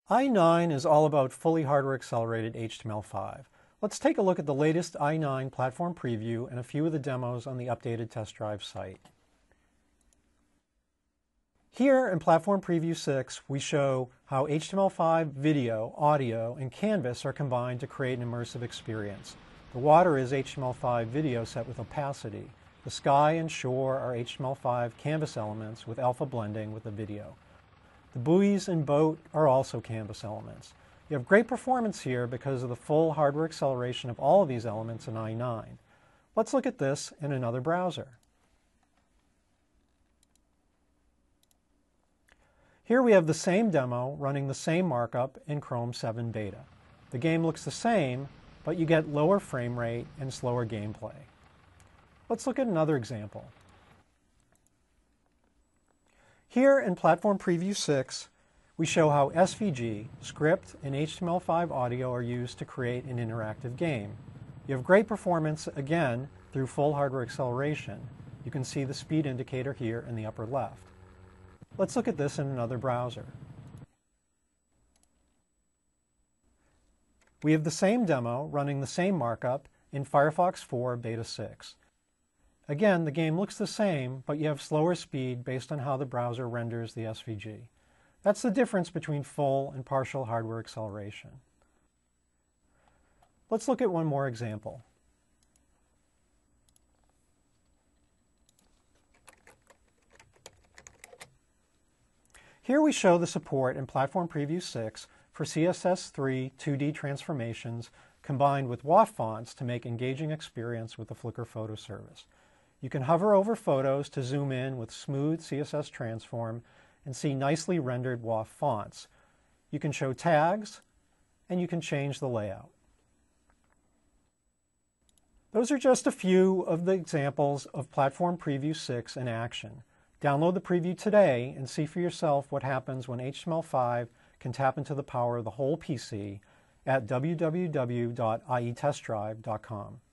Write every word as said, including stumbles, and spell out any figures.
i nine is all about fully hardware-accelerated H T M L five. Let's take a look at the latest i nine platform preview and a few of the demos on the updated test drive site. Here in Platform Preview six, we show how H T M L five video, audio, and canvas are combined to create an immersive experience. The water is H T M L five video set with opacity. The sky and shore are H T M L five canvas elements with alpha blending with the video. The buoys and boat are also canvas elements. You have great performance here because of the full hardware acceleration of all of these elements in i nine. Let's look at this in another browser. Here we have the same demo running the same markup in Chrome seven Beta. The game looks the same, but you get lower frame rate and slower gameplay. Let's look at another example. Here in Platform Preview six, we show how S V G, script, and H T M L five audio are used to create an interactive game. You have great performance, again, through full hardware acceleration. You can see the speed indicator here in the upper left. Let's look at this in another browser. We have the same demo running the same markup in Firefox four Beta six. Again, the game looks the same, but you have slower speed based on how the browser renders the S V G. That's the difference between full and partial hardware acceleration. Let's look at one more example. Here we show the support in Platform Preview six for C S S three two D transformations combined with W A F fonts to make engaging experience with the Flickr photo service. You can hover over photos to zoom in with smooth C S S transform and see nicely rendered W A F fonts. You can show tags, and you can change the layout. Those are just a few of the examples of Platform Preview six in action. Download the preview today and see for yourself what happens when H T M L five can tap into the power of the whole P C at w w w dot i e test drive dot com.